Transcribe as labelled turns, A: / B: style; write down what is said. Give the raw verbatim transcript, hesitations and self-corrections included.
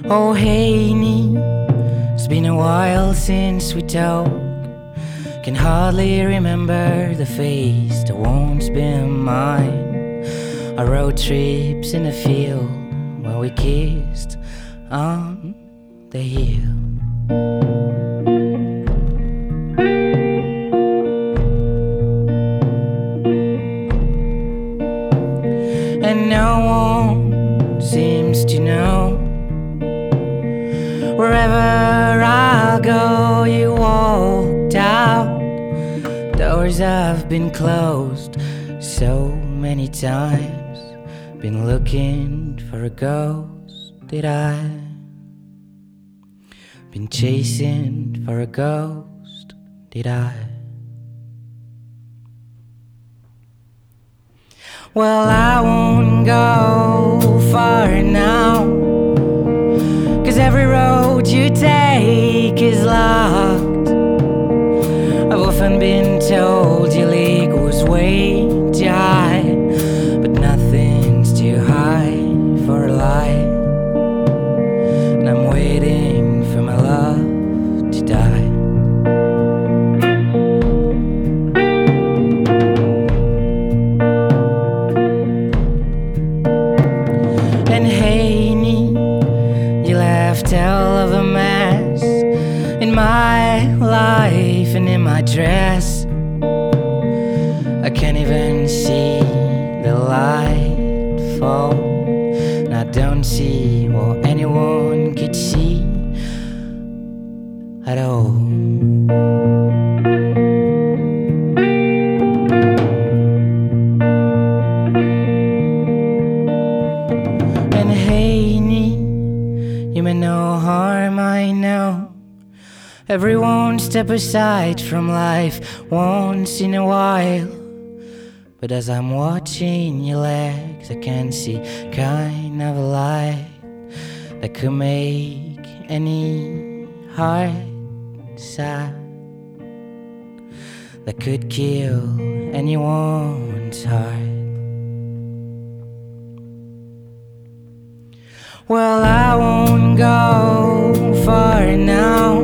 A: Oh hey Nee, it's been a while since we talked. Can hardly remember the face that once been mine. Our road trips in the field where we kissed on the hill. And no one seems to know. Wherever I go, you walked out. Doors have been closed so many times. Been looking for a ghost, did I? Been chasing for a ghost, did I? Well, I won't go far now, 'cause every road you take is locked. I've often been told your league was way too high, but nothing's too high for a lie. And I'm waiting for my love to die. And hey Nee, you left hell of a mess in my life and in my dress. I can't even see the light fall, and I don't see what anyone could see at all. And hey Nee, you mean no harm, I know. Everyone step aside from life once in a while. But as I'm watching your legs, I can see kind of a light that could make any heart sad, that could kill anyone's heart. Well, I won't go far now,